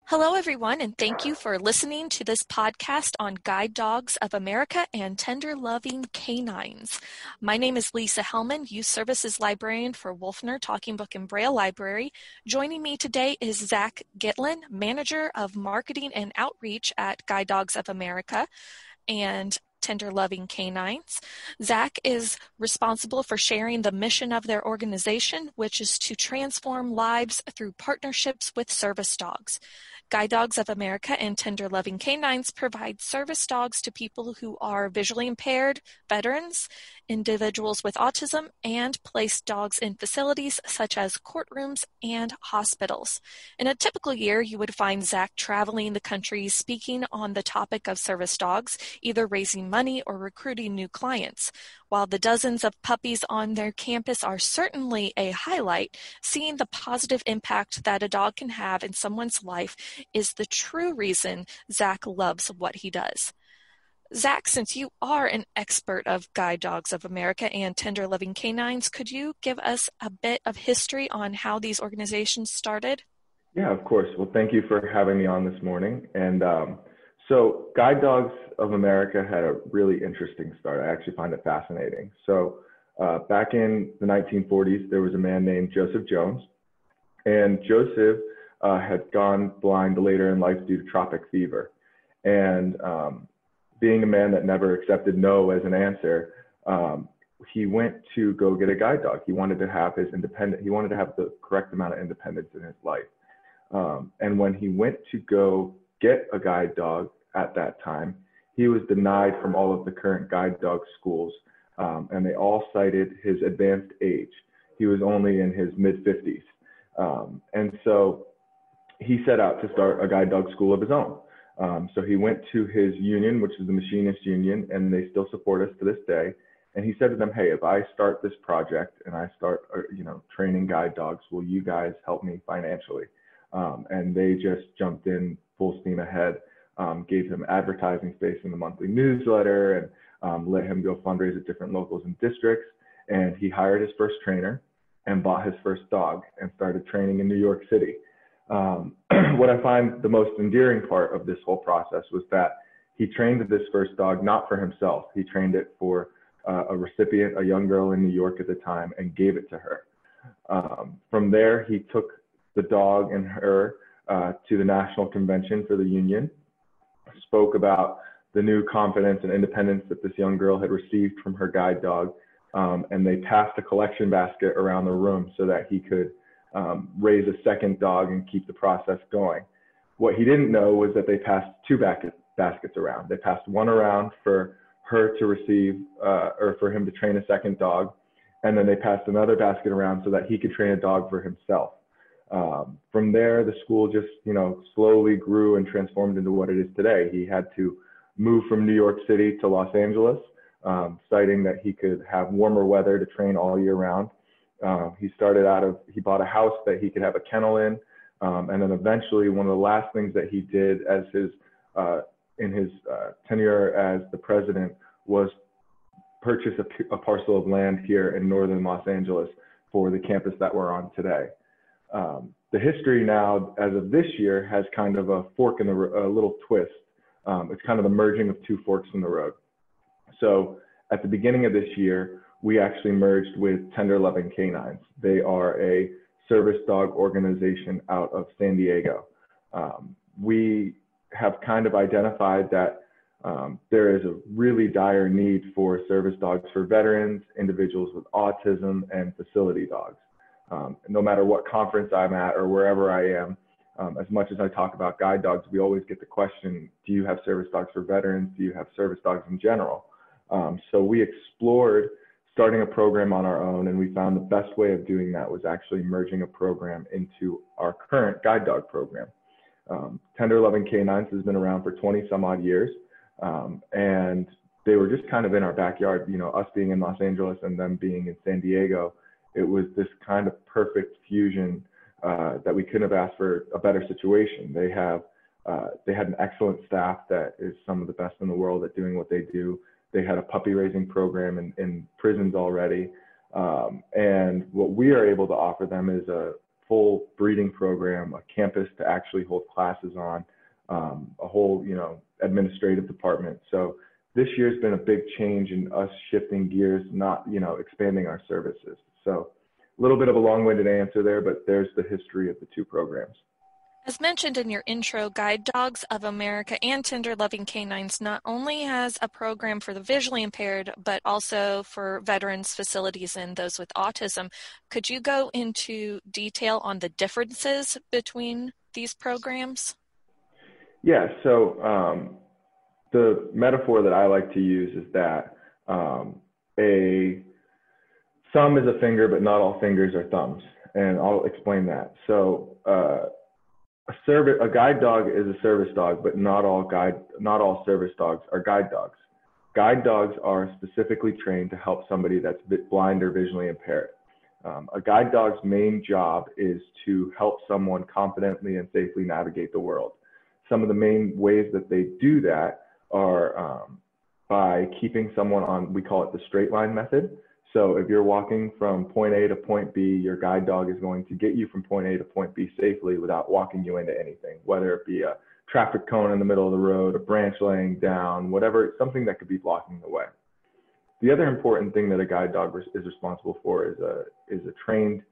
Hello, everyone, and thank you for listening to this podcast on Guide Dogs of America and Tender Loving Canines. My name is Lisa Hellman, Youth Services Librarian for Wolfner Talking Book and Braille Library. Joining me today is Zach Gitlin, Manager of Marketing and Outreach at Guide Dogs of America and Tender Loving Canines. Zach is responsible for sharing the mission of their organization, which is to transform lives through partnerships with service dogs. Guide Dogs of America and Tender Loving Canines provide service dogs to people who are visually impaired, veterans, individuals with autism, and place dogs in facilities such as courtrooms and hospitals. In a typical year, you would find Zach traveling the country speaking on the topic of service dogs, either raising money or recruiting new clients. While the dozens of puppies on their campus are certainly a highlight, seeing the positive impact that a dog can have in someone's life is the true reason Zach loves what he does. Zach, since you are an expert of Guide Dogs of America and Tender Loving Canines, could you give us a bit of history on how these organizations started? Yeah, of course. Well, thank you for having me on this morning. And so Guide Dogs of America had a really interesting start. I actually find it fascinating. So back in the 1940s, there was a man named Joseph Jones. And Joseph had gone blind later in life due to tropic fever. And being a man that never accepted no as an answer, he went to go get a guide dog. He wanted to have he wanted to have the correct amount of independence in his life. And when he went to go get a guide dog at that time, he was denied from all of the current guide dog schools. And they all cited his advanced age. He was only in his mid-50s. And so he set out to start a guide dog school of his own. So he went to his union, which is the Machinist Union, and they still support us to this day. And he said to them, hey, if I start this project and I start, training guide dogs, will you guys help me financially? And they just jumped in full steam ahead, gave him advertising space in the monthly newsletter, and let him go fundraise at different locals and districts. And he hired his first trainer and bought his first dog and started training in New York City. What I find the most endearing part of this whole process was that he trained this first dog not for himself. He trained it for a recipient, a young girl in New York at the time, and gave it to her. From there, he took the dog and her to the National Convention for the Union, spoke about the new confidence and independence that this young girl had received from her guide dog, and they passed a collection basket around the room so that he could raise a second dog and keep the process going. What he didn't know was that they passed two baskets around. They passed one around for her to receive, or for him to train a second dog. And then they passed another basket around so that he could train a dog for himself. From there, the school just, slowly grew and transformed into what it is today. He had to move from New York City to Los Angeles, citing that he could have warmer weather to train all year round. He bought a house that he could have a kennel in. And then eventually one of the last things that he did in his tenure as the president was purchase a parcel of land here in northern Los Angeles for the campus that we're on today. The history now, as of this year, has kind of a fork in a little twist. It's kind of the merging of two forks in the road. So at the beginning of this year, we actually merged with Tender Loving Canines. They are a service dog organization out of San Diego. We have kind of identified that there is a really dire need for service dogs for veterans, individuals with autism, and facility dogs. No matter what conference I'm at or wherever I am, as much as I talk about guide dogs, we always get the question, do you have service dogs for veterans? Do you have service dogs in general? So we explored starting a program on our own, and we found the best way of doing that was actually merging a program into our current guide dog program. Tender Loving Canines has been around for 20 some odd years, and they were just kind of in our backyard, us being in Los Angeles and them being in San Diego. It was this kind of perfect fusion that we couldn't have asked for a better situation. They had an excellent staff that is some of the best in the world at doing what they do. They had a puppy raising program in prisons already. And what we are able to offer them is a full breeding program, a campus to actually hold classes on, a whole, administrative department. So this year's been a big change in us shifting gears, not, expanding our services. So a little bit of a long-winded answer there, but there's the history of the two programs. As mentioned in your intro, Guide Dogs of America and Tender Loving Canines not only has a program for the visually impaired, but also for veterans facilities and those with autism. Could you go into detail on the differences between these programs? Yeah, so the metaphor that I like to use is that a thumb is a finger, but not all fingers are thumbs. And I'll explain that. So a guide dog is a service dog, but not all service dogs are guide dogs. Guide dogs are specifically trained to help somebody that's blind or visually impaired. A guide dog's main job is to help someone confidently and safely navigate the world. Some of the main ways that they do that are by keeping someone on, we call it the straight line method. So if you're walking from point A to point B, your guide dog is going to get you from point A to point B safely without walking you into anything, whether it be a traffic cone in the middle of the road, a branch laying down, whatever, something that could be blocking the way. The other important thing that a guide dog is responsible for is a trained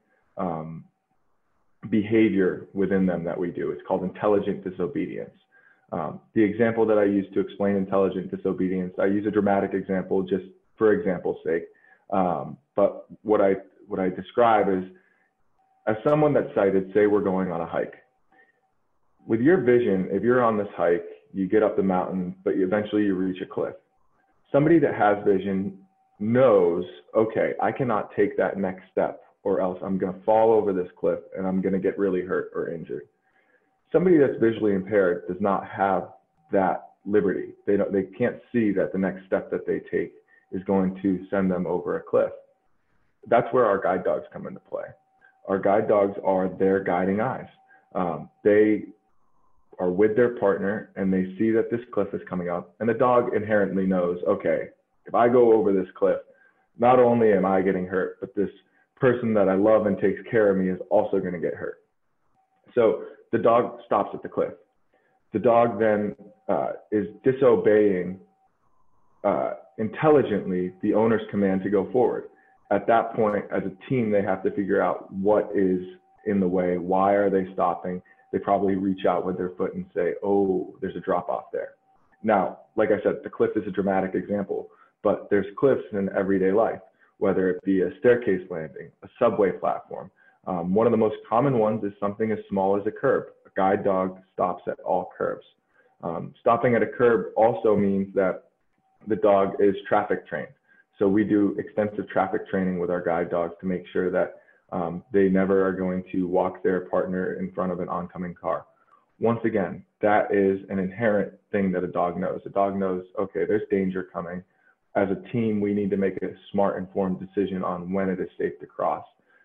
behavior within them that we do. It's called intelligent disobedience. The example that I use to explain intelligent disobedience, I use a dramatic example just for example's sake. But what I describe is, as someone that's sighted, say we're going on a hike. With your vision, if you're on this hike, you get up the mountain, but eventually you reach a cliff. Somebody that has vision knows, okay, I cannot take that next step or else I'm going to fall over this cliff and I'm going to get really hurt or injured. Somebody that's visually impaired does not have that liberty. They can't see that the next step that they take is going to send them over a cliff. That's where our guide dogs come into play. Our guide dogs are their guiding eyes. They are with their partner and they see that this cliff is coming up, and the dog inherently knows, okay, if I go over this cliff, not only am I getting hurt, but this person that I love and takes care of me is also going to get hurt. So the dog stops at the cliff. The dog then is disobeying intelligently the owner's command to go forward. At that point, as a team, they have to figure out what is in the way. Why are they stopping? They probably reach out with their foot and say, oh, there's a drop off there. Now, like I said, the cliff is a dramatic example, but there's cliffs in everyday life, whether it be a staircase landing, a subway platform. One of the most common ones is something as small as a curb. A guide dog stops at all curbs. Stopping at a curb also means that the dog is traffic trained. So we do extensive traffic training with our guide dogs to make sure that they never are going to walk their partner in front of an oncoming car. Once again, that is an inherent thing that a dog knows. A dog knows, okay, there's danger coming. As a team, we need to make a smart, informed decision on when it is safe to cross.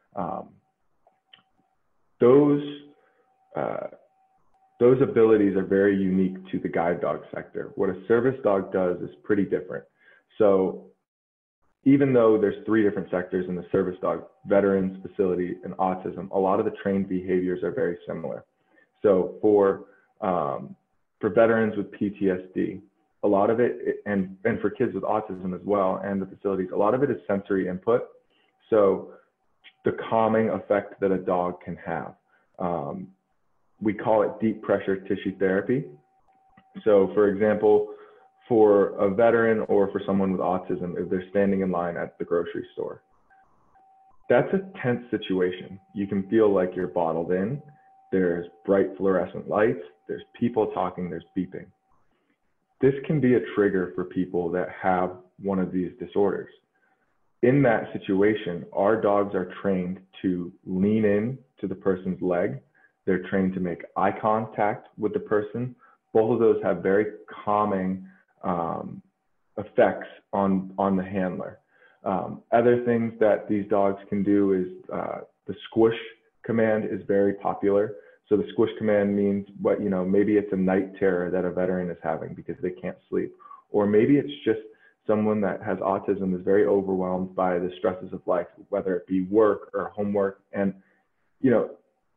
Those abilities are very unique to the guide dog sector. What a service dog does is pretty different. So even though there's three different sectors in the service dog, veterans, facility, and autism, a lot of the trained behaviors are very similar. So for veterans with PTSD, a lot of it, and for kids with autism as well, and the facilities, a lot of it is sensory input. So the calming effect that a dog can have. We call it deep pressure tissue therapy. So for example, for a veteran or for someone with autism, if they're standing in line at the grocery store, that's a tense situation. You can feel like you're bottled in. There's bright fluorescent lights, there's people talking, there's beeping. This can be a trigger for people that have one of these disorders. In that situation, our dogs are trained to lean in to the person's leg. They're trained to make eye contact with the person. Both of those have very calming effects on the handler. Other things that these dogs can do is the squish command is very popular. So the squish command means maybe it's a night terror that a veteran is having because they can't sleep, or maybe it's just someone that has autism is very overwhelmed by the stresses of life, whether it be work or homework. And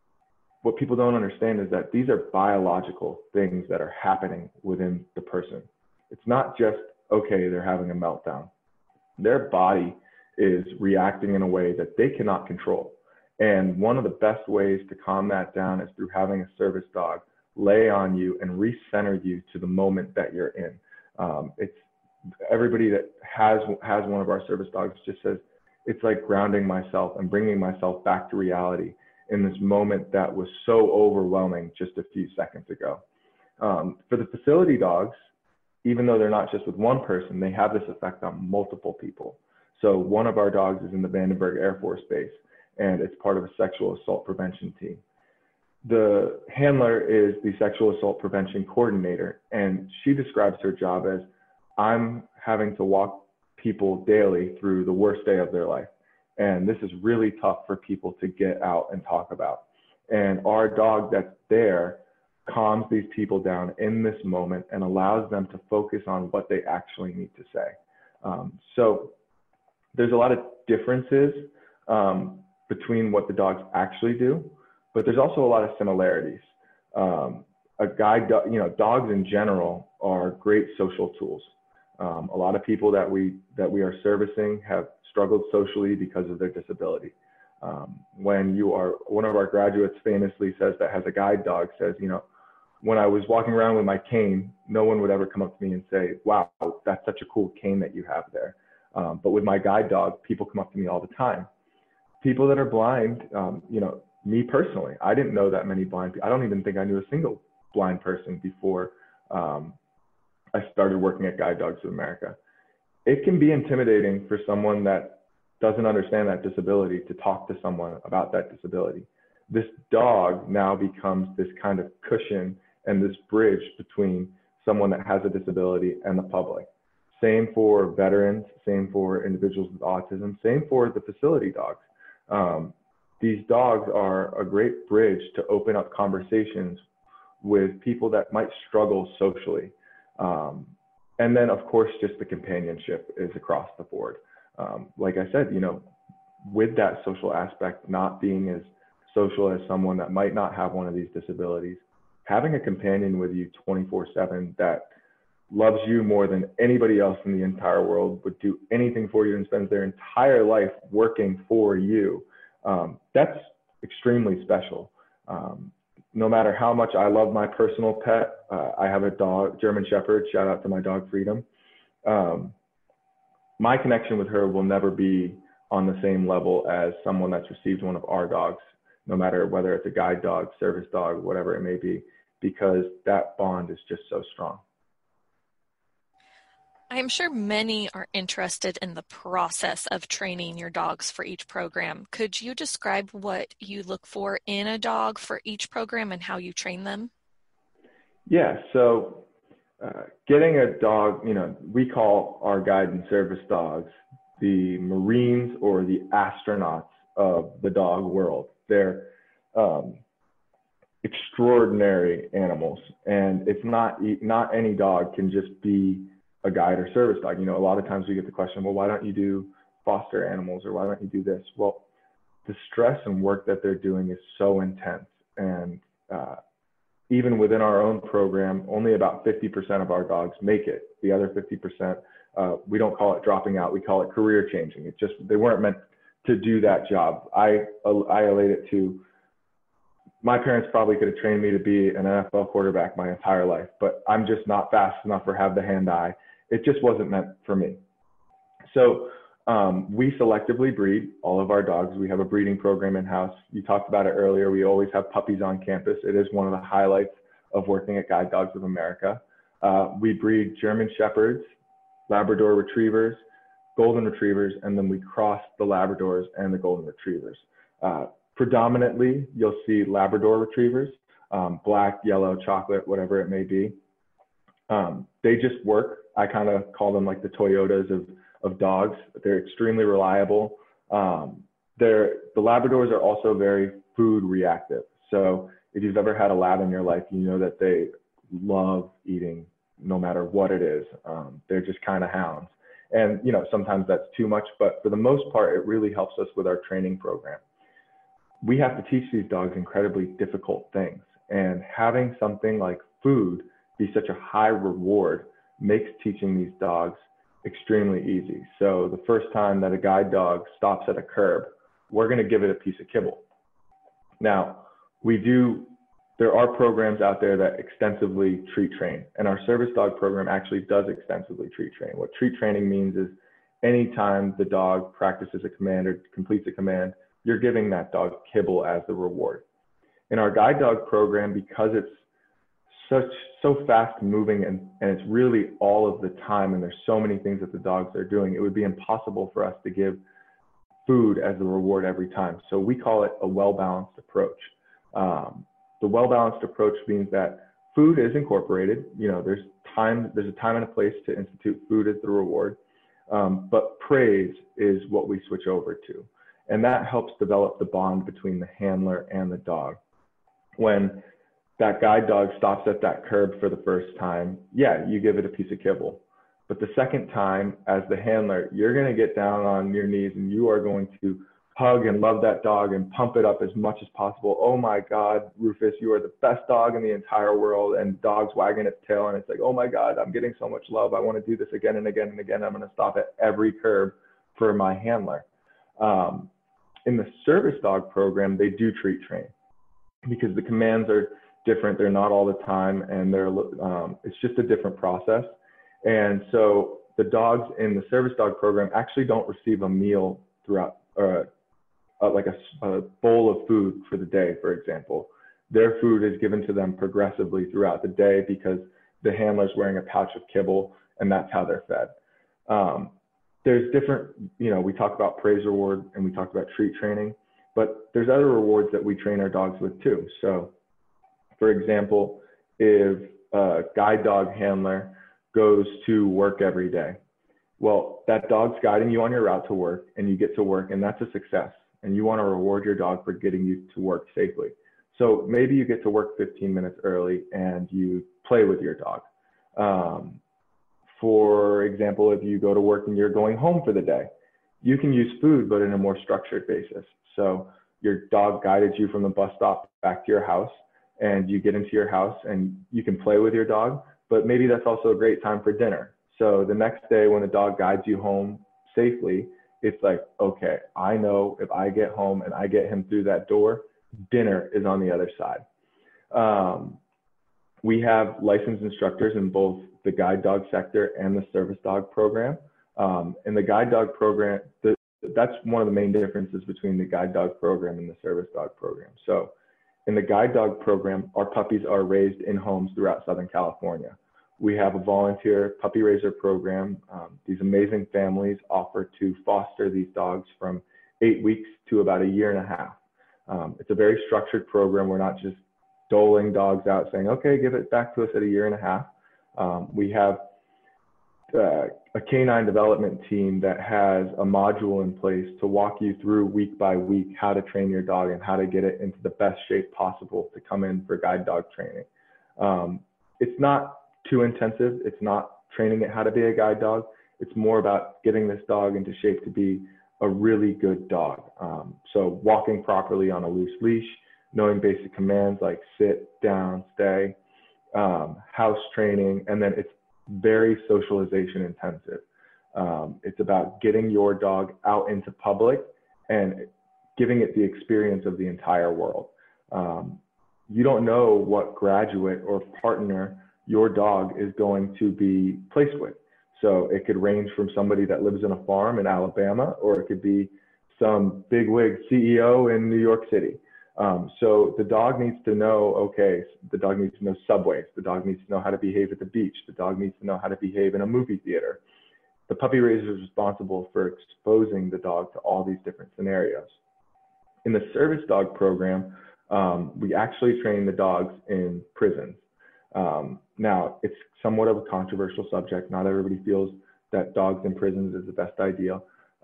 what people don't understand is that these are biological things that are happening within the person. It's not just, okay, they're having a meltdown. Their body is reacting in a way that they cannot control. And one of the best ways to calm that down is through having a service dog lay on you and recenter you to the moment that you're in. It's everybody that has one of our service dogs just says, it's like grounding myself and bringing myself back to reality in this moment that was so overwhelming just a few seconds ago. For the facility dogs, even though they're not just with one person, they have this effect on multiple people. So one of our dogs is in the Vandenberg Air Force Base, and it's part of a sexual assault prevention team. The handler is the sexual assault prevention coordinator, and she describes her job as, I'm having to walk people daily through the worst day of their life. And this is really tough for people to get out and talk about. And our dog that's there calms these people down in this moment and allows them to focus on what they actually need to say. So there's a lot of differences between what the dogs actually do, but there's also a lot of similarities. A guide, dogs in general are great social tools. A lot of people that we are servicing have struggled socially because of their disability. One of our graduates famously says that has a guide dog says, when I was walking around with my cane, no one would ever come up to me and say, wow, that's such a cool cane that you have there. But with my guide dog, people come up to me all the time. People that are blind, me personally, I didn't know that many blind people. I don't even think I knew a single blind person before I started working at Guide Dogs of America. It can be intimidating for someone that doesn't understand that disability to talk to someone about that disability. This dog now becomes this kind of cushion and this bridge between someone that has a disability and the public. Same for veterans, same for individuals with autism, same for the facility dogs. These dogs are a great bridge to open up conversations with people that might struggle socially. And then, of course, just the companionship is across the board. Like I said, with that social aspect, not being as social as someone that might not have one of these disabilities, having a companion with you 24/7 that loves you more than anybody else in the entire world, would do anything for you and spends their entire life working for you, that's extremely special. No matter how much I love my personal pet, I have a dog, German Shepherd, shout out to my dog Freedom. My connection with her will never be on the same level as someone that's received one of our dogs, no matter whether it's a guide dog, service dog, whatever it may be, because that bond is just so strong. I'm sure many are interested in the process of training your dogs for each program. Could you describe what you look for in a dog for each program and how you train them? Yeah, so getting a dog, we call our guide and service dogs the Marines or the astronauts of the dog world. They're extraordinary animals, and it's not any dog can just be a guide or service dog. A lot of times we get the question, well, why don't you do foster animals, or why don't you do this? Well, the stress and work that they're doing is so intense. And even within our own program, only about 50% of our dogs make it. The other 50%, we don't call it dropping out, we call it career changing. It's just, they weren't meant to do that job. I relate it to, my parents probably could have trained me to be an NFL quarterback my entire life, but I'm just not fast enough or have the hand-eye. It just wasn't meant for me. So we selectively breed all of our dogs. We have a breeding program in-house. You talked about it earlier. We always have puppies on campus. It is one of the highlights of working at Guide Dogs of America. We breed German Shepherds, Labrador Retrievers, Golden Retrievers, and then we cross the Labradors and the Golden Retrievers. Predominantly, you'll see Labrador Retrievers, black, yellow, chocolate, whatever it may be. They just work. I kind of call them like the Toyotas of dogs. They're extremely reliable. The Labradors are also very food reactive. So if you've ever had a lab in your life, you know that they love eating no matter what it is. They're just kind of hounds. And, sometimes that's too much, but for the most part, it really helps us with our training program. we have to teach these dogs incredibly difficult things. And having something like food be such a high reward makes teaching these dogs extremely easy. So the first time that a guide dog stops at a curb, we're going to give it a piece of kibble. Now, there are programs out there that extensively treat train, and our service dog program actually does extensively treat train. What treat training means is anytime the dog practices a command or completes a command, you're giving that dog kibble as the reward. In our guide dog program, because it's so fast moving and it's really all of the time, and there's so many things that the dogs are doing, it would be impossible for us to give food as the reward every time. So we call it a well-balanced approach. The well-balanced approach means that food is incorporated. There's a time and a place to institute food as the reward, but praise is what we switch over to. And that helps develop the bond between the handler and the dog. When that guide dog stops at that curb for the first time, yeah, you give it a piece of kibble. But the second time, as the handler, you're going to get down on your knees and you are going to hug and love that dog and pump it up as much as possible. Oh my God, Rufus, you are the best dog in the entire world. And dog's wagging its tail and it's like, oh my God, I'm getting so much love. I want to do this again and again and again. I'm going to stop at every curb for my handler. In the service dog program, they do treat train because the commands are different. They're not all the time, and it's just a different process. And so the dogs in the service dog program actually don't receive a meal throughout, like a bowl of food for the day, for example. Their food is given to them progressively throughout the day because the handler's wearing a pouch of kibble, and that's how they're fed. There's different, we talk about praise reward and we talk about treat training, but there's other rewards that we train our dogs with too. So for example, if a guide dog handler goes to work every day, well, that dog's guiding you on your route to work and you get to work, and that's a success. And you want to reward your dog for getting you to work safely. So maybe you get to work 15 minutes early and you play with your dog. For example, if you go to work and you're going home for the day, you can use food, but in a more structured basis. So your dog guided you from the bus stop back to your house, and you get into your house and you can play with your dog, but maybe that's also a great time for dinner. So the next day when the dog guides you home safely, it's like, okay, I know if I get home and I get him through that door, dinner is on the other side. We have licensed instructors in both the guide dog sector and the service dog program. In the guide dog program, that's one of the main differences between the guide dog program and the service dog program. So in the guide dog program, our puppies are raised in homes throughout Southern California. We have a volunteer puppy raiser program. These amazing families offer to foster these dogs from 8 weeks to about a year and a half. It's a very structured program. We're not just doling dogs out saying, okay, give it back to us at a year and a half. We have a canine development team that has a module in place to walk you through week by week how to train your dog and how to get it into the best shape possible to come in for guide dog training. It's not too intensive. It's not training it how to be a guide dog. It's more about getting this dog into shape to be a really good dog. So walking properly on a loose leash, knowing basic commands like sit, down, stay, house training, and then it's very socialization intensive. It's about getting your dog out into public and giving it the experience of the entire world. You don't know what graduate or partner your dog is going to be placed with. So it could range from somebody that lives in a farm in Alabama, or it could be some bigwig CEO in New York City. So the dog needs to know, okay, the dog needs to know subways. The dog needs to know how to behave at the beach. The dog needs to know how to behave in a movie theater. The puppy raiser is responsible for exposing the dog to all these different scenarios. In the service dog program, we actually train the dogs in prisons. Now, it's somewhat of a controversial subject. Not everybody feels that dogs in prisons is the best idea.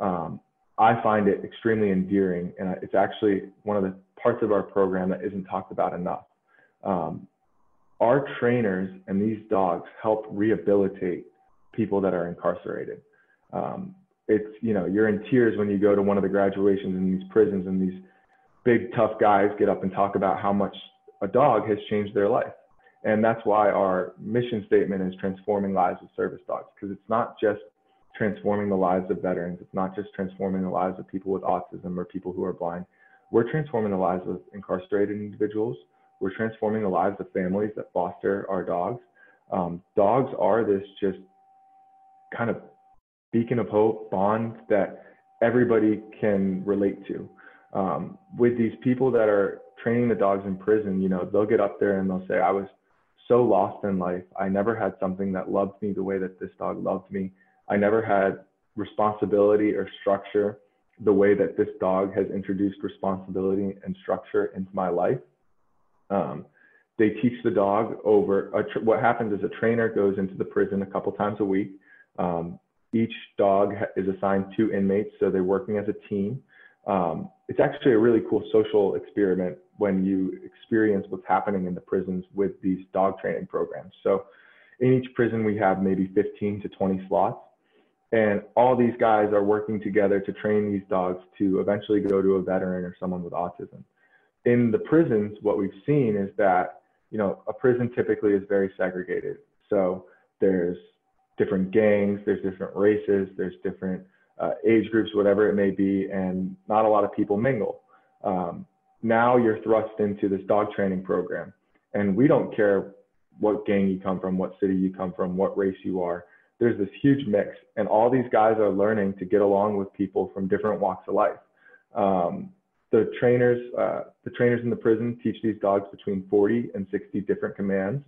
I find it extremely endearing, and it's actually one of the parts of our program that isn't talked about enough. Our trainers and these dogs help rehabilitate people that are incarcerated. It's, you're in tears when you go to one of the graduations in these prisons, and these big tough guys get up and talk about how much a dog has changed their life. And that's why our mission statement is transforming lives of service dogs, because it's not just transforming the lives of veterans. It's not just transforming the lives of people with autism or people who are blind. We're transforming the lives of incarcerated individuals. We're transforming the lives of families that foster our dogs. Dogs are this just kind of beacon of hope, bond that everybody can relate to. With these people that are training the dogs in prison, you know, they'll get up there and they'll say, I was so lost in life. I never had something that loved me the way that this dog loved me. I never had responsibility or structure the way that this dog has introduced responsibility and structure into my life. They teach the dog over, what happens is a trainer goes into the prison a couple times a week. Each dog is assigned 2 inmates, so they're working as a team. It's actually a really cool social experiment when you experience what's happening in the prisons with these dog training programs. So in each prison, we have maybe 15 to 20 slots. And all these guys are working together to train these dogs to eventually go to a veteran or someone with autism. In the prisons, what we've seen is that, you know, a prison typically is very segregated. So there's different gangs, there's different races, there's different age groups, whatever it may be, and not a lot of people mingle. Now you're thrust into this dog training program, and we don't care what gang you come from, what city you come from, what race you are. There's this huge mix, and all these guys are learning to get along with people from different walks of life. The trainers in the prison teach these dogs between 40 and 60 different commands.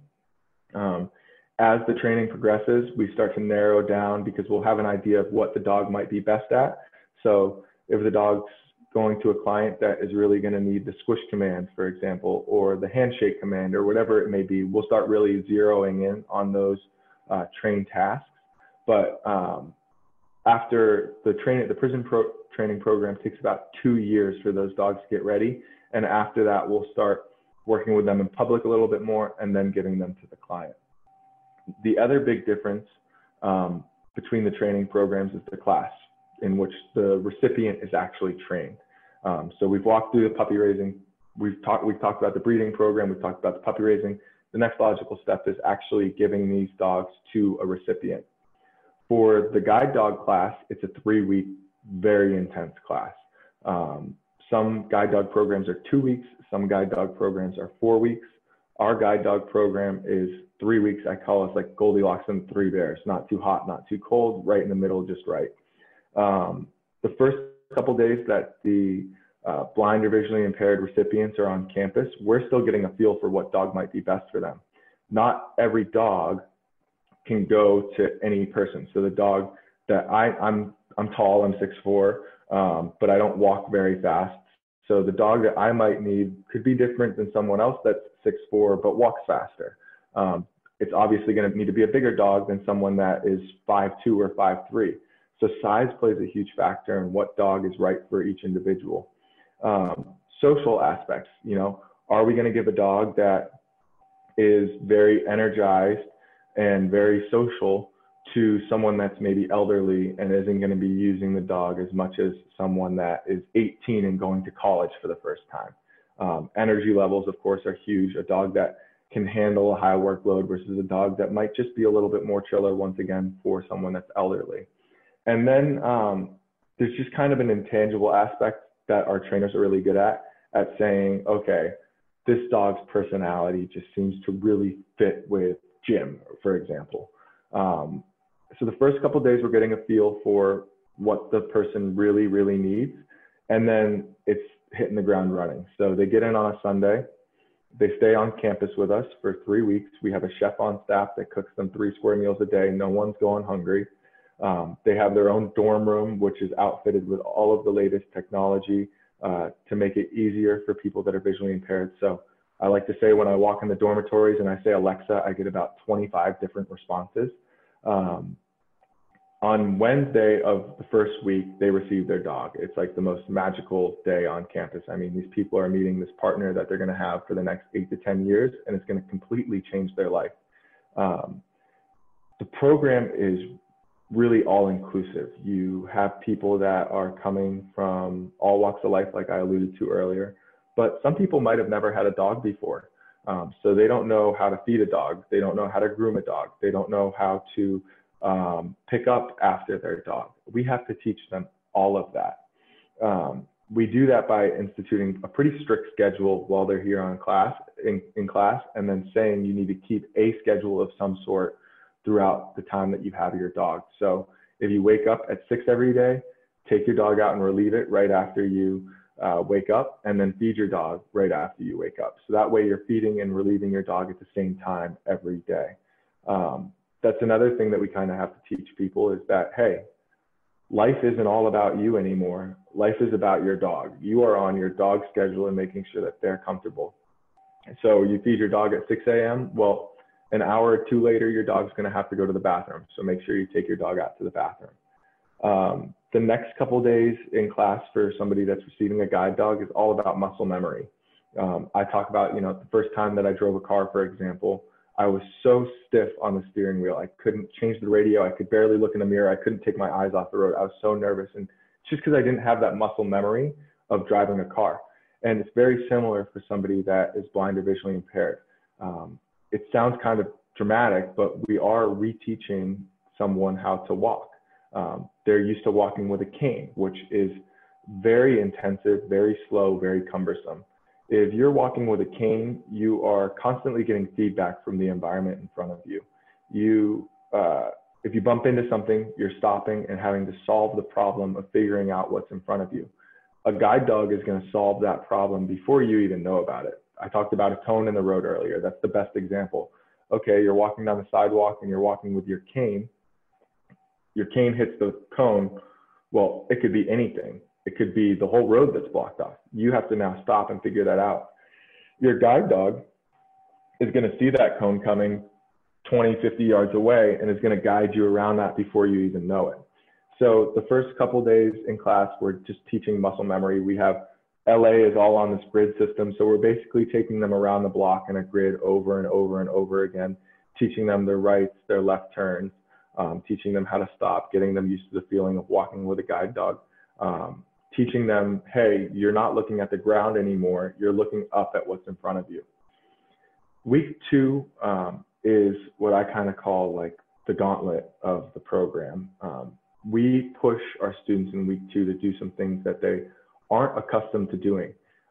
As the training progresses, we start to narrow down because we'll have an idea of what the dog might be best at. So if the dog's going to a client that is really going to need the squish command, for example, or the handshake command, or whatever it may be, we'll start really zeroing in on those trained tasks. But after the prison training program takes about 2 years for those dogs to get ready. And after that, we'll start working with them in public a little bit more and then giving them to the client. The other big difference between the training programs is the class in which the recipient is actually trained. So we've walked through the puppy raising. We've talked about the breeding program. We've talked about the puppy raising. The next logical step is actually giving these dogs to a recipient. For the guide dog class, it's a 3-week, very intense class. Some guide dog programs are 2 weeks. Some guide dog programs are 4 weeks. Our guide dog program is 3 weeks. I call it like Goldilocks and the 3 bears, not too hot, not too cold, right in the middle, just right. The first couple days that the blind or visually impaired recipients are on campus, we're still getting a feel for what dog might be best for them. Not every dog can go to any person. So the dog that I'm tall, I'm 6'4", but I don't walk very fast. So the dog that I might need could be different than someone else that's 6'4", but walks faster. It's obviously going to need to be a bigger dog than someone that is 5'2" or 5'3". So size plays a huge factor in what dog is right for each individual. Social aspects, you know, are we going to give a dog that is very energized and very social to someone that's maybe elderly and isn't going to be using the dog as much as someone that is 18 and going to college for the first time? Energy levels, of course, are huge. A dog that can handle a high workload versus a dog that might just be a little bit more chiller, once again, for someone that's elderly. And then there's just kind of an intangible aspect that our trainers are really good at saying, okay, this dog's personality just seems to really fit with Jim, for example. So the first couple of days, we're getting a feel for what the person really, really needs. And then it's hitting the ground running. So they get in on a Sunday. They stay on campus with us for 3 weeks. We have a chef on staff that cooks them 3 square meals a day. No one's going hungry. They have their own dorm room, which is outfitted with all of the latest technology to make it easier for people that are visually impaired. So I like to say when I walk in the dormitories and I say Alexa, I get about 25 different responses. On Wednesday of the first week, they receive their dog. It's like the most magical day on campus. I mean, these people are meeting this partner that they're going to have for the next 8 to 10 years, and it's going to completely change their life. The program is really all-inclusive. You have people that are coming from all walks of life, like I alluded to earlier. But some people might have never had a dog before. So they don't know how to feed a dog. They don't know how to groom a dog. They don't know how to pick up after their dog. We have to teach them all of that. We do that by instituting a pretty strict schedule while they're here in class, and then saying you need to keep a schedule of some sort throughout the time that you have your dog. So if you wake up at 6 every day, take your dog out and relieve it right after you wake up, and then feed your dog right after you wake up. So that way you're feeding and relieving your dog at the same time every day. That's another thing that we kind of have to teach people is that, hey, life isn't all about you anymore. Life is about your dog. You are on your dog's schedule and making sure that they're comfortable. So you feed your dog at 6 a.m. Well, an hour or two later, your dog's going to have to go to the bathroom. So make sure you take your dog out to the bathroom. The next couple of days in class for somebody that's receiving a guide dog is all about muscle memory. I talk about, the first time that I drove a car, for example, I was so stiff on the steering wheel. I couldn't change the radio. I could barely look in the mirror. I couldn't take my eyes off the road. I was so nervous. And it's just because I didn't have that muscle memory of driving a car. And it's very similar for somebody that is blind or visually impaired. It sounds kind of dramatic, but we are reteaching someone how to walk. They're used to walking with a cane, which is very intensive, very slow, very cumbersome. If you're walking with a cane, you are constantly getting feedback from the environment in front of you. If you bump into something, you're stopping and having to solve the problem of figuring out what's in front of you. A guide dog is going to solve that problem before you even know about it. I talked about a cone in the road earlier. That's the best example. Okay, you're walking down the sidewalk and you're walking with your cane. Your cane hits the cone. Well, it could be anything. It could be the whole road that's blocked off. You have to now stop and figure that out. Your guide dog is going to see that cone coming 20, 50 yards away and is going to guide you around that before you even know it. So the first couple of days in class, we're just teaching muscle memory. We have LA is all on this grid system. So we're basically taking them around the block in a grid over and over and over again, teaching them their rights, their left turns, teaching them how to stop, getting them used to the feeling of walking with a guide dog, teaching them, hey, you're not looking at the ground anymore. You're looking up at what's in front of you. Week 2 is what I kind of call like the gauntlet of the program. We push our students in week 2 to do some things that they aren't accustomed to doing.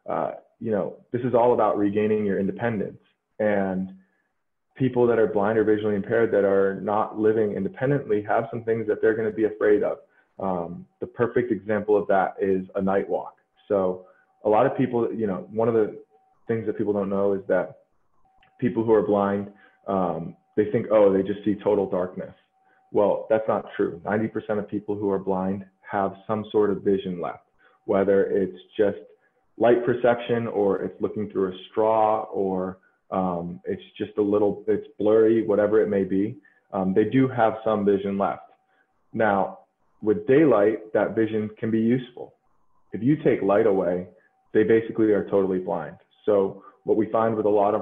This is all about regaining your independence, and people that are blind or visually impaired that are not living independently have some things that they're going to be afraid of. The perfect example of that is a night walk. So a lot of people, one of the things that people don't know is that people who are blind, they think, oh, they just see total darkness. Well, that's not true. 90% of people who are blind have some sort of vision left, whether it's just light perception or it's looking through a straw or it's just it's blurry, whatever it may be. They do have some vision left. Now, with daylight, that vision can be useful. If you take light away, they basically are totally blind. So what we find with a lot of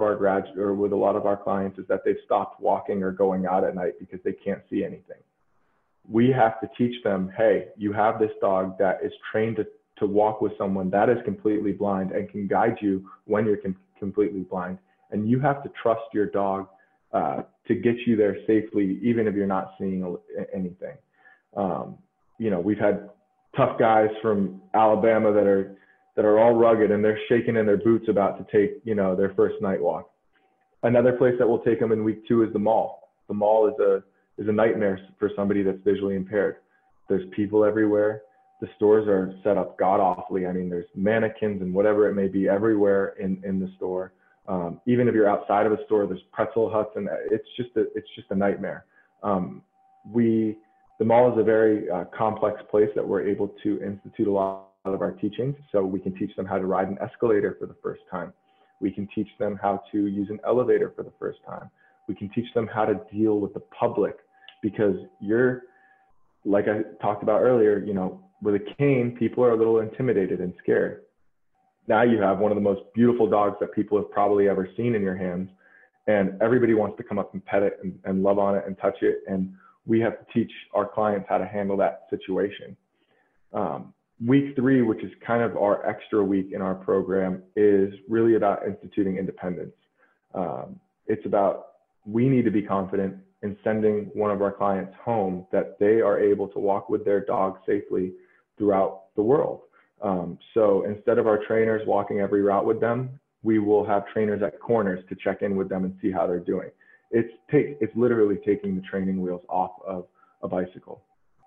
our clients is that they've stopped walking or going out at night because they can't see anything. We have to teach them, hey, you have this dog that is trained to walk with someone that is completely blind and can guide you when you're completely blind. And you have to trust your dog to get you there safely, even if you're not seeing anything. We've had tough guys from Alabama that are all rugged and they're shaking in their boots about to take, their first night walk. Another place that we'll take them in week 2 is the mall. The mall is a nightmare for somebody that's visually impaired. There's people everywhere. The stores are set up god awfully. I mean, there's mannequins and whatever it may be everywhere in the store. Even if you're outside of a store, there's pretzel huts, and it's just a nightmare. The mall is a very complex place that we're able to institute a lot of our teachings. So we can teach them how to ride an escalator for the first time. We can teach them how to use an elevator for the first time. We can teach them how to deal with the public, because like I talked about earlier, with a cane, people are a little intimidated and scared. Now you have one of the most beautiful dogs that people have probably ever seen in your hands, and everybody wants to come up and pet it and love on it and touch it. And we have to teach our clients how to handle that situation. Week 3, which is kind of our extra week in our program, is really about instituting independence. It's about, we need to be confident in sending one of our clients home that they are able to walk with their dog safely throughout the world. So instead of our trainers walking every route with them, we will have trainers at corners to check in with them and see how they're doing. It's literally taking the training wheels off of a bicycle.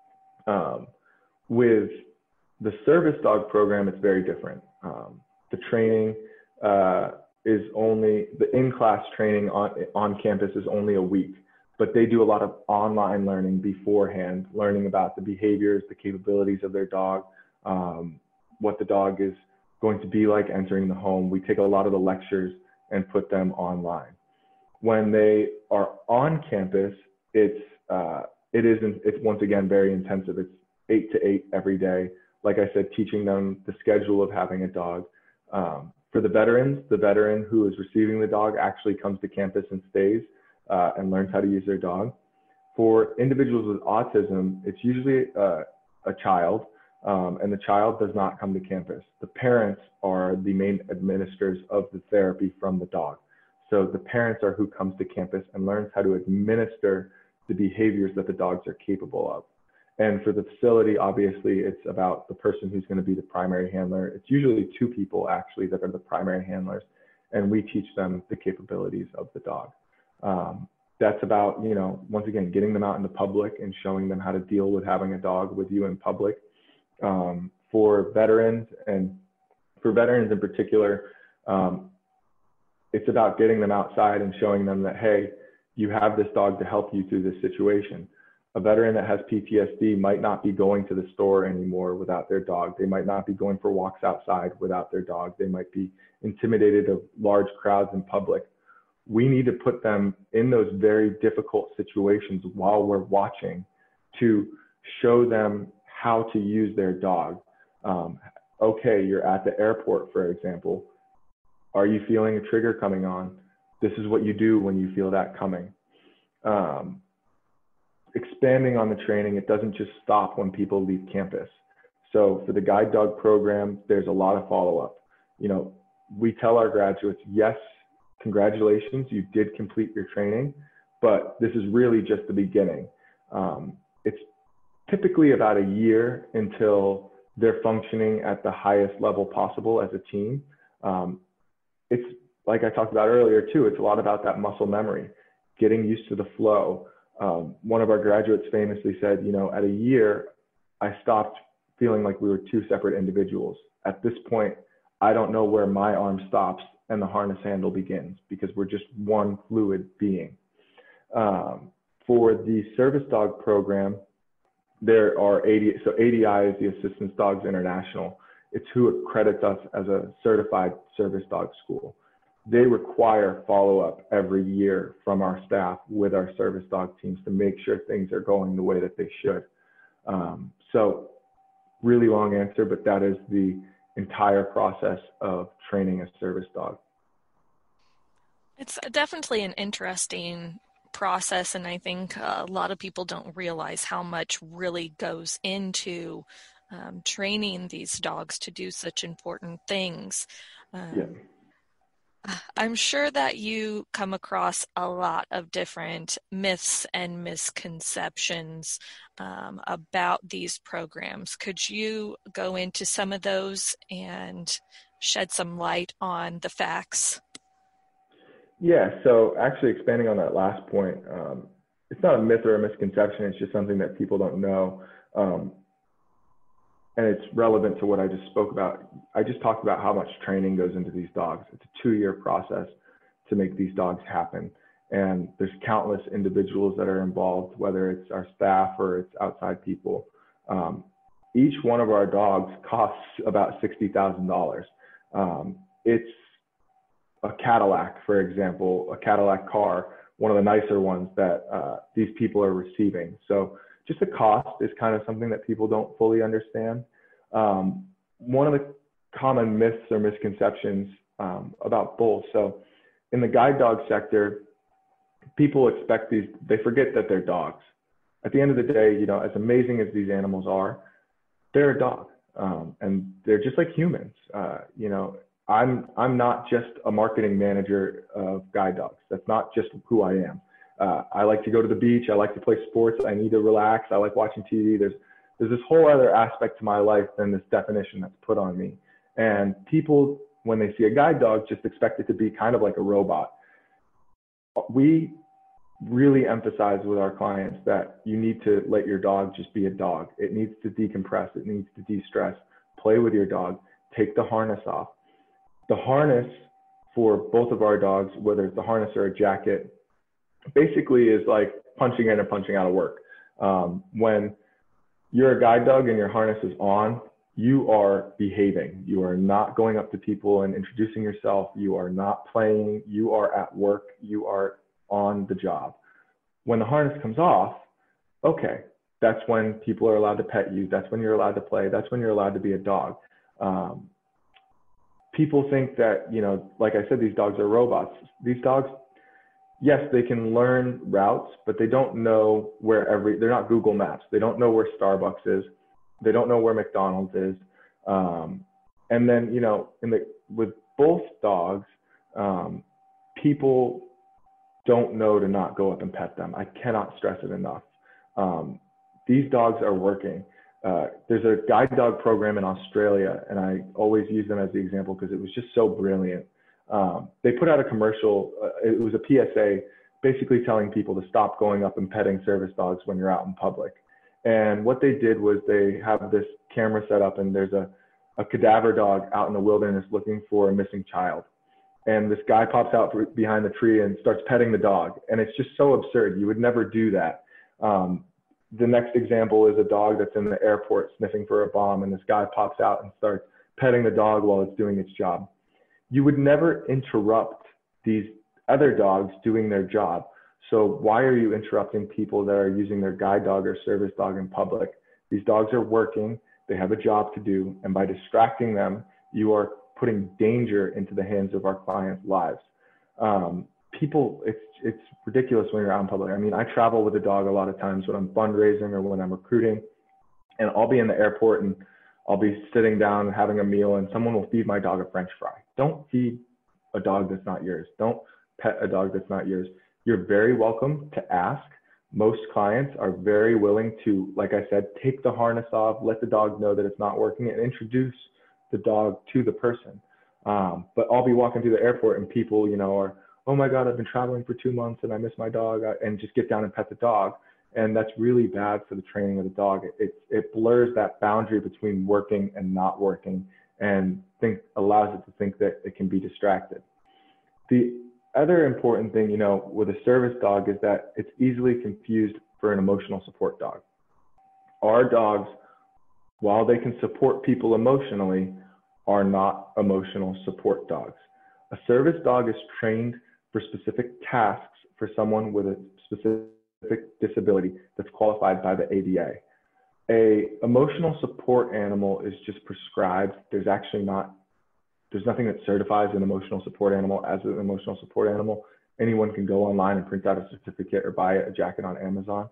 With the service dog program, it's very different. The training is only, the in-class training on campus is only a week, but they do a lot of online learning beforehand, learning about the behaviors, the capabilities of their dog, what the dog is going to be like entering the home. We take a lot of the lectures and put them online. When they are on campus, it's once again very intensive. It's 8 to 8 every day. Like I said, teaching them the schedule of having a dog. For the veteran who is receiving the dog actually comes to campus and stays and learns how to use their dog. For individuals with autism, it's usually a child, and the child does not come to campus. The parents are the main administrators of the therapy from the dog. So the parents are who comes to campus and learns how to administer the behaviors that the dogs are capable of. And for the facility, obviously, it's about the person who's going to be the primary handler. It's usually 2 people, actually, that are the primary handlers, and we teach them the capabilities of the dog. That's about, once again, getting them out in the public and showing them how to deal with having a dog with you in public. For veterans in particular, it's about getting them outside and showing them that, hey, you have this dog to help you through this situation. A veteran that has PTSD might not be going to the store anymore without their dog. They might not be going for walks outside without their dog. They might be intimidated of large crowds in public. We need to put them in those very difficult situations while we're watching to show them how to use their dog. Okay, you're at the airport, for example. Are you feeling a trigger coming on? This is what you do when you feel that coming. Expanding on the training, it doesn't just stop when people leave campus. So for the guide dog program, there's a lot of follow-up. We tell our graduates, yes, congratulations, you did complete your training, but this is really just the beginning. It's typically about a year until they're functioning at the highest level possible as a team. It's like I talked about earlier too, it's a lot about that muscle memory, getting used to the flow. One of our graduates famously said, at a year, I stopped feeling like we were 2 separate individuals. At this point, I don't know where my arm stops and the harness handle begins because we're just one fluid being. For the service dog program, there are ADI, so ADI is the Assistance Dogs International. It's who accredits us as a certified service dog school. They require follow-up every year from our staff with our service dog teams to make sure things are going the way that they should. So really long answer, but that is the entire process of training a service dog. It's definitely an interesting process, and I think a lot of people don't realize how much really goes into training these dogs to do such important things. I'm sure that you come across a lot of different myths and misconceptions about these programs. Could you go into some of those and shed some light on the facts? Yeah, so actually expanding on that last point, it's not a myth or a misconception, it's just something that people don't know. And it's relevant to what I just spoke about. I just talked about how much training goes into these dogs. It's a 2-year process to make these dogs happen. And there's countless individuals that are involved, whether it's our staff or it's outside people. Each one of our dogs costs about $60,000. It's a Cadillac, for example, a Cadillac car, one of the nicer ones that these people are receiving. So just the cost is kind of something that people don't fully understand. One of the common myths or misconceptions about both. So in the guide dog sector, people expect they forget that they're dogs. At the end of the day, as amazing as these animals are, they're a dog. And they're just like humans. You know, I'm not just a marketing manager of guide dogs. That's not just who I am. I like to go to the beach. I like to play sports. I need to relax. I like watching TV. There's this whole other aspect to my life than this definition that's put on me. And people, when they see a guide dog, just expect it to be kind of like a robot. We really emphasize with our clients that you need to let your dog just be a dog. It needs to decompress. It needs to de-stress. Play with your dog. Take the harness off. The harness for both of our dogs, whether it's the harness or a jacket, basically is like punching in and punching out of work. When you're a guide dog and your harness is on, you are behaving. You are not going up to people and introducing yourself. You are not playing. You are at work. You are on the job. When the harness comes off, okay, that's when people are allowed to pet you. That's when you're allowed to play. That's when you're allowed to be a dog. People think that, you know, like I said, these dogs are robots. These dogs, yes, they can learn routes, but they don't know where they're not Google Maps. They don't know where Starbucks is. They don't know where McDonald's is. And then, you know, with both dogs, people don't know to not go up and pet them. I cannot stress it enough. These dogs are working. There's a guide dog program in Australia, and I always use them as the example because it was just so brilliant. They put out a commercial. It was a PSA basically telling people to stop going up and petting service dogs when you're out in public. And what they did was they have this camera set up, and there's a cadaver dog out in the wilderness looking for a missing child. And this guy pops out behind the tree and starts petting the dog. And it's just so absurd. You would never do that. The next example is a dog that's in the airport sniffing for a bomb, and this guy pops out and starts petting the dog while it's doing its job. You would never interrupt these other dogs doing their job. So why are you interrupting people that are using their guide dog or service dog in public? These dogs are working. They have a job to do. And by distracting them, you are putting danger into the hands of our clients' lives. People, it's ridiculous when you're out in public. I mean, I travel with a dog a lot of times when I'm fundraising or when I'm recruiting, and I'll be in the airport and I'll be sitting down having a meal, and someone will feed my dog a French fry. Don't feed a dog that's not yours. Don't pet a dog that's not yours. You're very welcome to ask. Most clients are very willing to, like I said, take the harness off, let the dog know that it's not working, and introduce the dog to the person. But I'll be walking through the airport and people, you know, are, oh my God, I've been traveling for 2 months and I miss my dog, and just get down and pet the dog. And that's really bad for the training of the dog. It blurs that boundary between working and not working, and allows it to think that it can be distracted. The other important thing, you know, with a service dog is that it's easily confused for an emotional support dog. Our dogs, while they can support people emotionally, are not emotional support dogs. A service dog is trained for specific tasks for someone with a specific disability that's qualified by the ADA. A emotional support animal is just prescribed. There's nothing that certifies an emotional support animal as an emotional support animal. Anyone can go online and print out a certificate or buy a jacket on Amazon.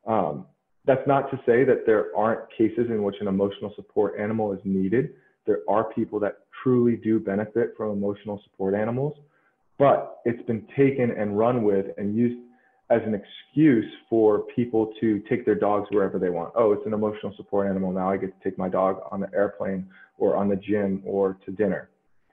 That's not to say that there aren't cases in which an emotional support animal is needed. There are people that truly do benefit from emotional support animals, but it's been taken and run with and used as an excuse for people to take their dogs wherever they want. Oh, it's an emotional support animal. Now I get to take my dog on the airplane or on the gym or to dinner.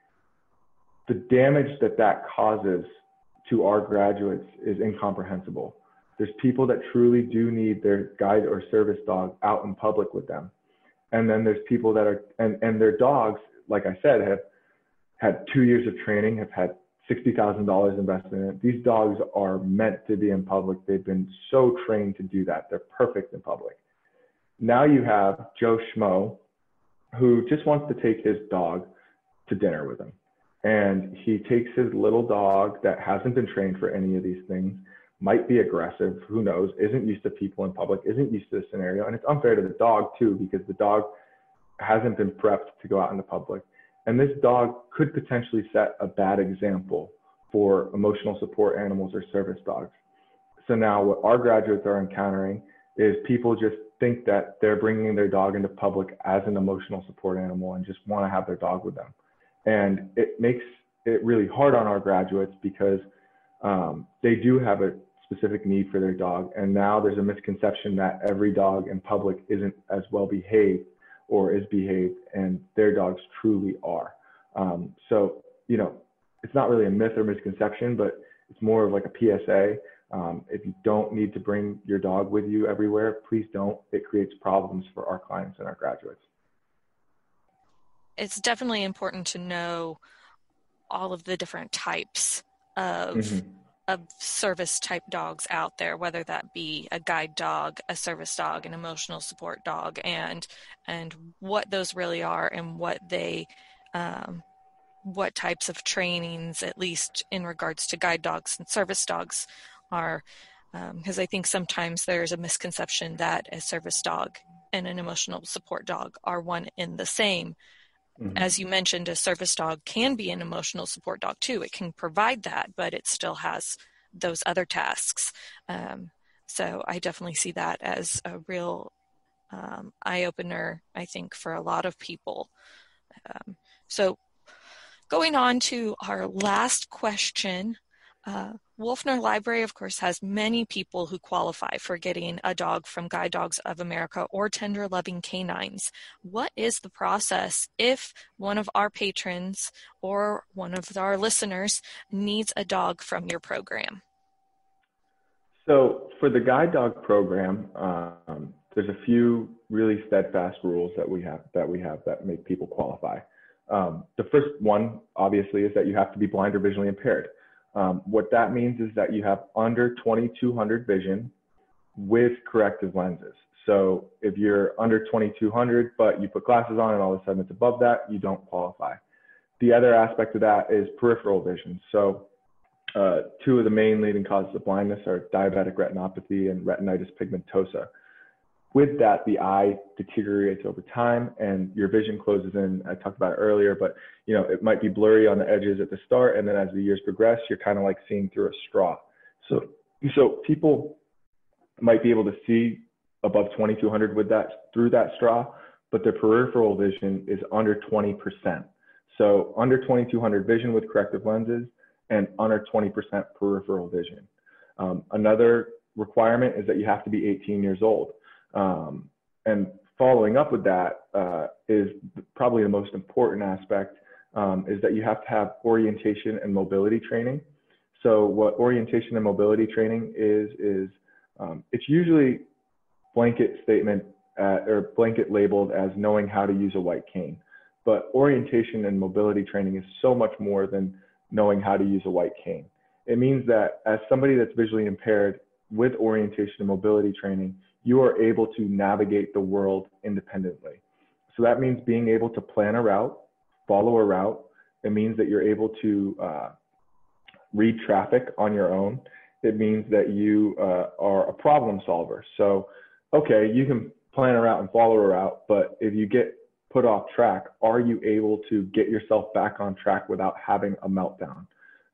The damage that causes to our graduates is incomprehensible. There's people that truly do need their guide or service dog out in public with them. And then there's people that are, and their dogs, like I said, have had 2 years of training, have had $60,000 invested in it. These dogs are meant to be in public. They've been so trained to do that. They're perfect in public. Now you have Joe Schmo, who just wants to take his dog to dinner with him. And he takes his little dog that hasn't been trained for any of these things, might be aggressive, who knows, isn't used to people in public, isn't used to the scenario. And it's unfair to the dog too, because the dog hasn't been prepped to go out into public. And this dog could potentially set a bad example for emotional support animals or service dogs. So now what our graduates are encountering is people just think that they're bringing their dog into public as an emotional support animal and just want to have their dog with them. And it makes it really hard on our graduates because they do have a specific need for their dog. And now there's a misconception that every dog in public isn't as well behaved or is behaved, and their dogs truly are. So, you know, it's not really a myth or misconception, but it's more of like a PSA. If you don't need to bring your dog with you everywhere, please don't. It creates problems for our clients and our graduates. It's definitely important to know all of the different types of service type dogs out there, whether that be a guide dog, a service dog, an emotional support dog, and what those really are and what they what types of trainings, at least in regards to guide dogs and service dogs, are, because I think sometimes there's a misconception that a service dog and an emotional support dog are one in the same. As you mentioned, a service dog can be an emotional support dog too. It can provide that, but it still has those other tasks. So I definitely see that as a real eye-opener, I think, for a lot of people. So going on to our last question, Wolfner Library, of course, has many people who qualify for getting a dog from Guide Dogs of America or Tender Loving Canines. What is the process if one of our patrons or one of our listeners needs a dog from your program? So for the Guide Dog program, there's a few really steadfast rules that we have that make people qualify. The first one, obviously, is that you have to be blind or visually impaired. What that means is that you have under 2200 vision with corrective lenses. So if you're under 2200, but you put glasses on and all of a sudden it's above that, you don't qualify. The other aspect of that is peripheral vision. So two of the main leading causes of blindness are diabetic retinopathy and retinitis pigmentosa. With that, the eye deteriorates over time and your vision closes in. I talked about it earlier, but you know, it might be blurry on the edges at the start, and then as the years progress, you're kind of like seeing through a straw. So people might be able to see above 2200 with that through that straw, but their peripheral vision is under 20%. So under 2200 vision with corrective lenses and under 20% peripheral vision. Another requirement is that you have to be 18 years old. And following up with that is probably the most important aspect, is that you have to have orientation and mobility training. So what orientation and mobility training is it's usually blanket statement or blanket labeled as knowing how to use a white cane. But orientation and mobility training is so much more than knowing how to use a white cane. It means that as somebody that's visually impaired with orientation and mobility training, you are able to navigate the world independently. So that means being able to plan a route, follow a route. It means that you're able to read traffic on your own. It means that you are a problem solver. So, okay, you can plan a route and follow a route, but if you get put off track, are you able to get yourself back on track without having a meltdown?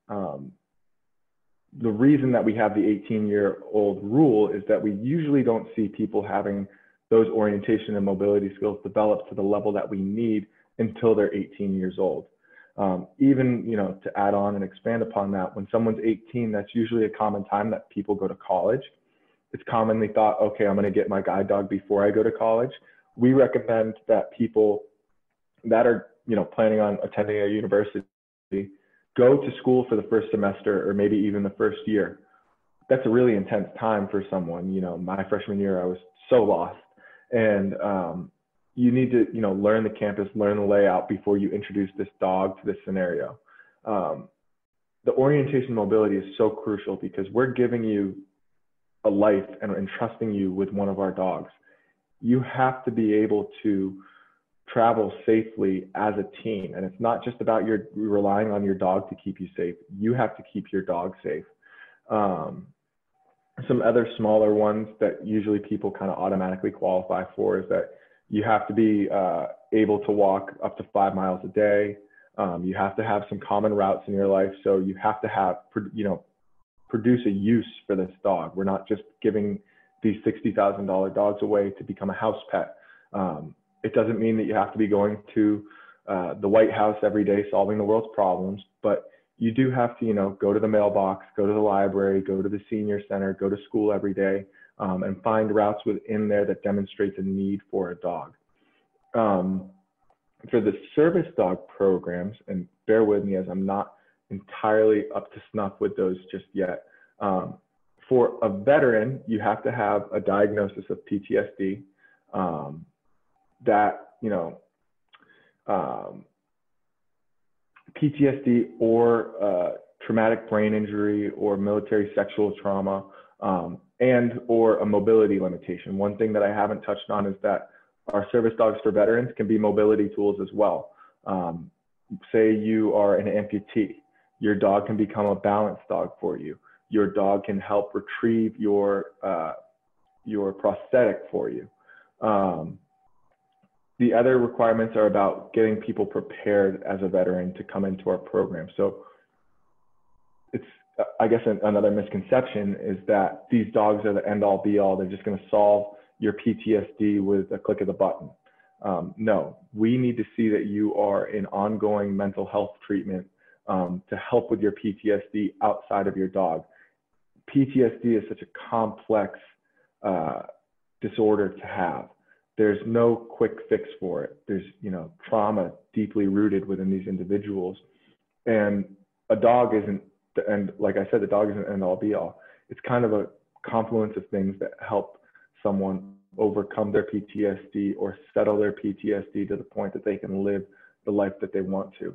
The reason that we have the 18-year-old rule is that we usually don't see people having those orientation and mobility skills develop to the level that we need until they're 18 years old. Even, you know, to add on and expand upon that, when someone's 18, that's usually a common time that people go to college. It's commonly thought, okay, I'm going to get my guide dog before I go to college. We recommend that people that are, you know, planning on attending a university go to school for the first semester or maybe even the first year. That's a really intense time for someone. You know, my freshman year, I was so lost. And you need to, you know, learn the campus, learn the layout before you introduce this dog to this scenario. The orientation mobility is so crucial because we're giving you a life and entrusting you with one of our dogs. You have to be able to travel safely as a team. And it's not just about your relying on your dog to keep you safe. You have to keep your dog safe. Some other smaller ones that usually people kind of automatically qualify for is that you have to be able to walk up to 5 miles a day. You have to have some common routes in your life. So you have to have, you know, produce a use for this dog. We're not just giving these $60,000 dogs away to become a house pet. It doesn't mean that you have to be going to the White House every day solving the world's problems, but you do have to, you know, go to the mailbox, go to the library, go to the senior center, go to school every day, and find routes within there that demonstrates a need for a dog. For the service dog programs, and bear with me as I'm not entirely up to snuff with those just yet. For a veteran, you have to have a diagnosis of PTSD, that, you know, PTSD or traumatic brain injury or military sexual trauma, and or a mobility limitation. One thing that I haven't touched on is that our service dogs for veterans can be mobility tools as well. Say you are an amputee, your dog can become a balance dog for you. Your dog can help retrieve your prosthetic for you. The other requirements are about getting people prepared as a veteran to come into our program. So it's, I guess another misconception is that these dogs are the end all be all. They're just going to solve your PTSD with a click of the button. No, we need to see that you are in ongoing mental health treatment to help with your PTSD outside of your dog. PTSD is such a complex disorder to have. There's no quick fix for it. There's, you know, trauma deeply rooted within these individuals. And a dog isn't, and like I said, the dog isn't end all be all. It's kind of a confluence of things that help someone overcome their PTSD or settle their PTSD to the point that they can live the life that they want to.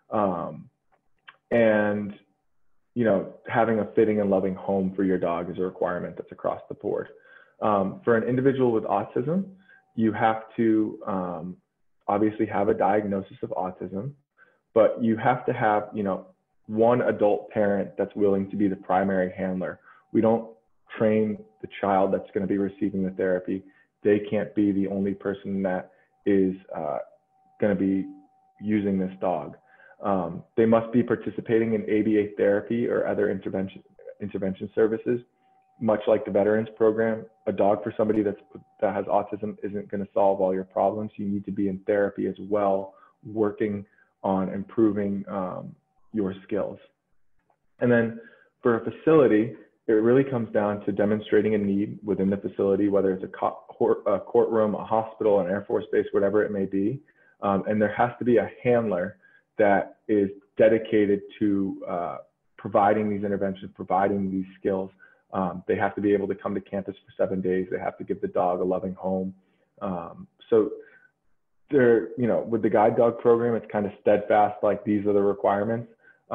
And, you know, having a fitting and loving home for your dog is a requirement that's across the board. For an individual with autism, you have to obviously have a diagnosis of autism, but you have to have, you know, one adult parent that's willing to be the primary handler. We don't train the child that's going to be receiving the therapy. They can't be the only person that is going to be using this dog. They must be participating in ABA therapy or other intervention services. Much like the veterans program, a dog for somebody that has autism isn't going to solve all your problems. You need to be in therapy as well, working on improving your skills. And then for a facility, it really comes down to demonstrating a need within the facility, whether it's a courtroom, a hospital, an Air Force base, whatever it may be. And there has to be a handler that is dedicated to providing these interventions, providing these skills. They have to be able to come to campus for 7 days. They have to give the dog a loving home. So there, you know, with the guide dog program, it's kind of steadfast, like these are the requirements.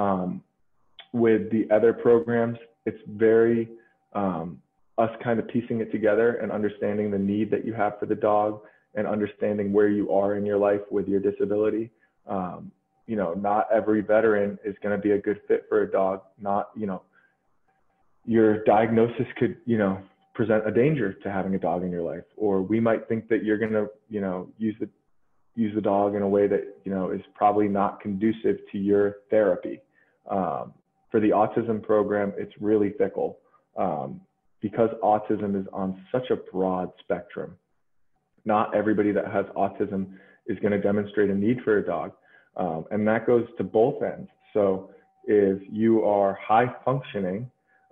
With the other programs, it's very us kind of piecing it together and understanding the need that you have for the dog and understanding where you are in your life with your disability. You know, not every veteran is going to be a good fit for a dog. Not, you know, your diagnosis could, you know, present a danger to having a dog in your life, or we might think that you're going to, you know, use the dog in a way that, you know, is probably not conducive to your therapy. For the autism program, it's really fickle because autism is on such a broad spectrum. Not everybody that has autism is going to demonstrate a need for a dog. And that goes to both ends. So if you are high functioning,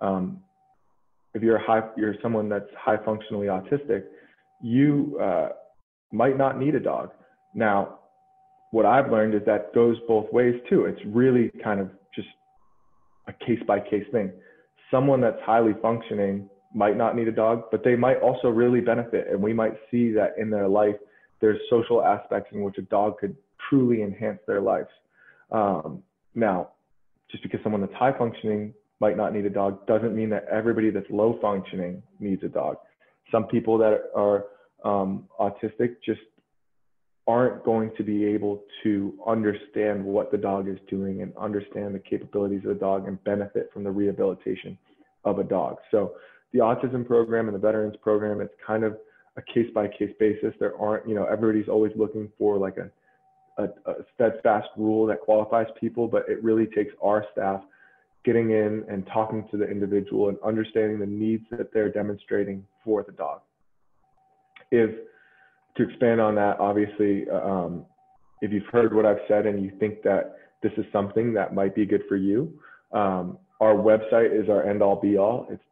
if you're someone that's high functionally autistic, you might not need a dog. Now, what I've learned is that goes both ways too. It's really kind of just a case by case thing. Someone that's highly functioning might not need a dog, but they might also really benefit. And we might see that in their life, there's social aspects in which a dog could truly enhance their lives. Now, just because someone that's high functioning might not need a dog doesn't mean that everybody that's low functioning needs a dog. Some people that are autistic just aren't going to be able to understand what the dog is doing and understand the capabilities of the dog and benefit from the rehabilitation of a dog. So the autism program and the veterans program, it's kind of a case by case basis. There aren't, you know, everybody's always looking for like a steadfast rule that qualifies people, but it really takes our staff getting in and talking to the individual and understanding the needs that they're demonstrating for the dog. To expand on that, obviously, if you've heard what I've said and you think that this is something that might be good for you, our website is our end-all be-all. It's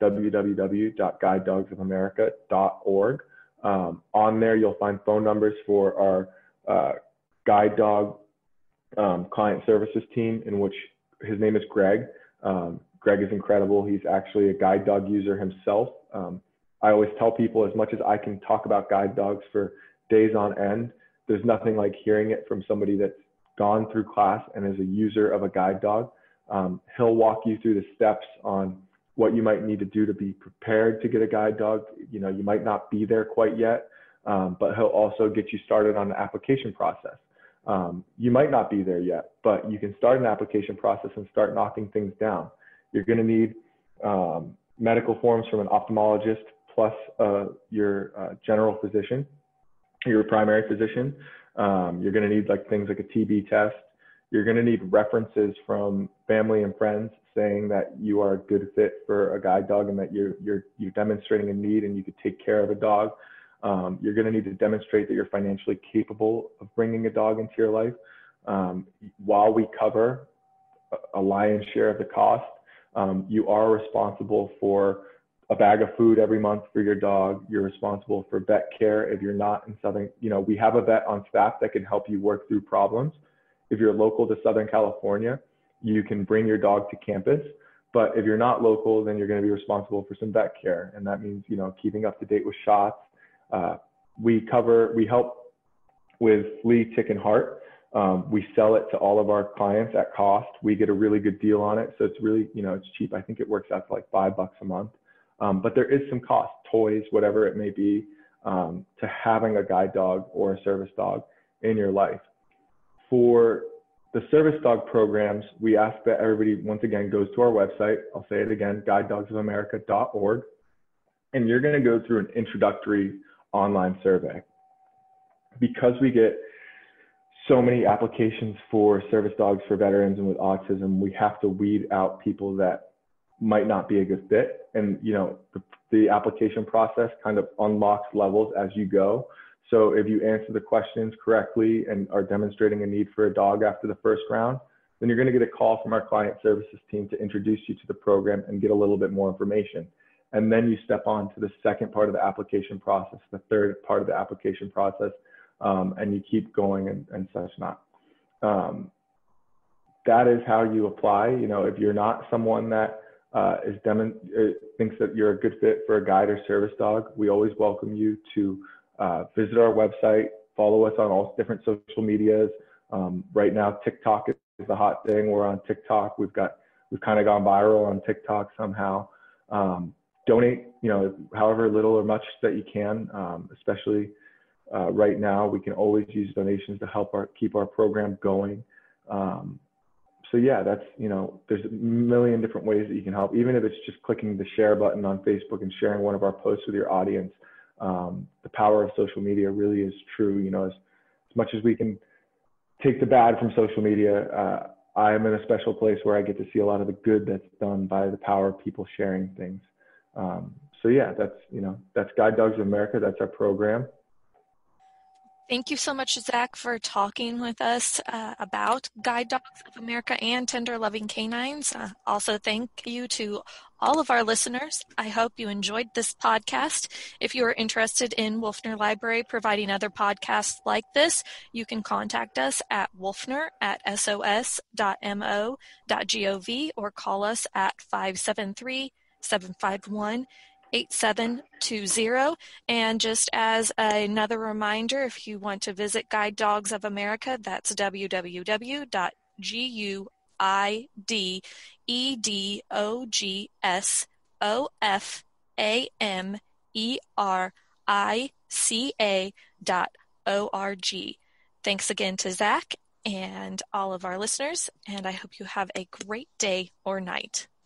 www.guidedogsofamerica.org. On there, you'll find phone numbers for our guide dog client services team, in which his name is Greg. Greg is incredible. He's actually a guide dog user himself. I always tell people, as much as I can talk about guide dogs for days on end, there's nothing like hearing it from somebody that's gone through class and is a user of a guide dog. He'll walk you through the steps on what you might need to do to be prepared to get a guide dog. You know, you might not be there quite yet, but he'll also get you started on the application process. You might not be there yet, but you can start an application process and start knocking things down. You're going to need medical forms from an ophthalmologist plus your general physician, your primary physician. You're going to need things like a TB test. You're going to need references from family and friends saying that you are a good fit for a guide dog and that you're demonstrating a need and you could take care of a dog. You're going to need to demonstrate that you're financially capable of bringing a dog into your life. While we cover a lion's share of the cost, you are responsible for a bag of food every month for your dog. You're responsible for vet care if you're not in Southern, we have a vet on staff that can help you work through problems. If you're local to Southern California, you can bring your dog to campus. But if you're not local, then you're going to be responsible for some vet care. And that means, keeping up to date with shots. We help with flea, tick, and heart. We sell it to all of our clients at cost. We get a really good deal on it. So it's really, it's cheap. I think it works out to like $5 a month. But there is some cost, toys, whatever it may be, to having a guide dog or a service dog in your life. For the service dog programs, we ask that everybody, once again, goes to our website. I'll say it again, guidedogsofamerica.org. And you're going to go through an introductory online survey. Because we get so many applications for service dogs for veterans and with autism, we have to weed out people that might not be a good fit. And, the application process kind of unlocks levels as you go. So if you answer the questions correctly and are demonstrating a need for a dog after the first round, then you're going to get a call from our client services team to introduce you to the program and get a little bit more information. And then you step on to the second part of the application process, the third part of the application process, and you keep going and such not. That is how you apply. If you're not someone that thinks that you're a good fit for a guide or service dog, we always welcome you to visit our website, follow us on all different social medias. Right now, TikTok is the hot thing. We're on TikTok. We've kind of gone viral on TikTok somehow. Donate, however little or much that you can, especially right now. We can always use donations to help keep our program going. So yeah, that's, there's a million different ways that you can help, even if it's just clicking the share button on Facebook and sharing one of our posts with your audience. The power of social media really is true. As much as we can take the bad from social media, I am in a special place where I get to see a lot of the good that's done by the power of people sharing things. So yeah, that's Guide Dogs of America. That's our program. Thank you so much, Zach, for talking with us about Guide Dogs of America and Tender Loving Canines. Also, thank you to all of our listeners. I hope you enjoyed this podcast. If you are interested in Wolfner Library providing other podcasts like this, you can contact us at wolfner@sos.mo.gov or call us at 573-751-8720. And just as another reminder, if you want to visit Guide Dogs of America, that's www.guidedogsofamerica.org. Thanks again to Zach and all of our listeners, and I hope you have a great day or night.